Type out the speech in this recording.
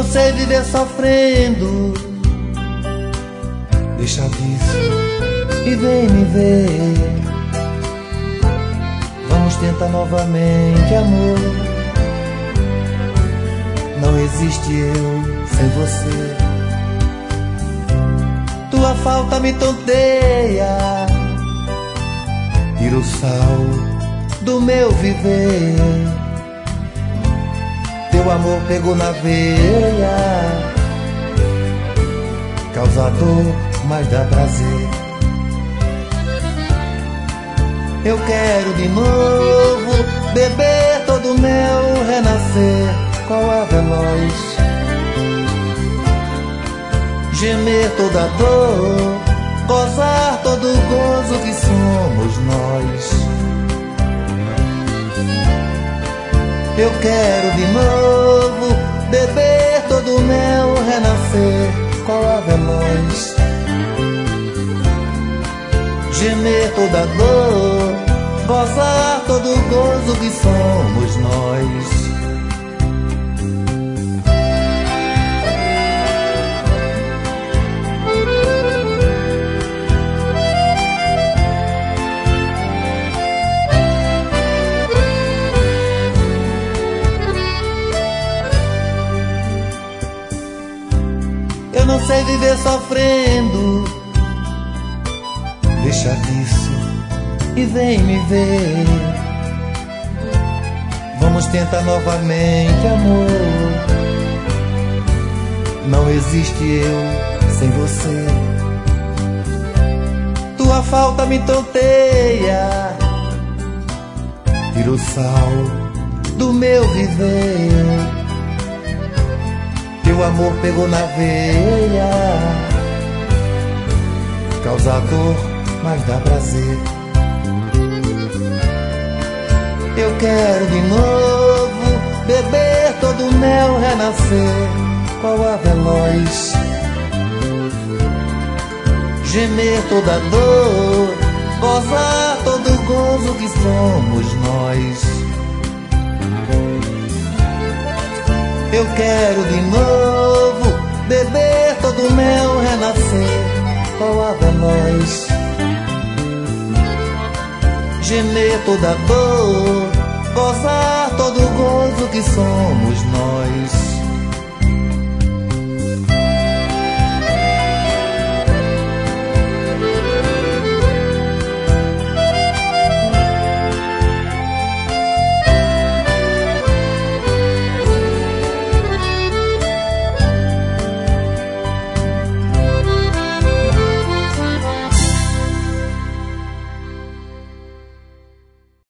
não sei viver sofrendo. Deixa disso e vem me ver. Vamos tentar novamente, amor. Não existe eu sem você. Tua falta me tonteia, tira o sal do meu viver. Teu amor pegou na veia, causa dor, mas dá prazer. Eu quero de novo beber todo o mel, renascer qual a veloz, gemer toda a dor, gozar todo o gozo que somos nós. Eu quero de novo beber todo o mel, renascer qual a veloz, gemer toda a dor, gozar todo o gozo que somos nós. Eu não sei viver sofrendo. Deixa disso e vem me ver. Vamos tentar novamente, amor. Não existe eu sem você. Tua falta me tonteia, tira o sal do meu viver. Teu amor pegou na veia, causa dor, mas dá prazer. Eu quero de novo beber todo o mel, renascer qual a veloz, gemer toda a dor, gozar todo o gozo que somos nós. Eu quero de novo beber todo o mel, renascer qual a veloz, gemer toda a dor, gozar todo o gozo que somos nós.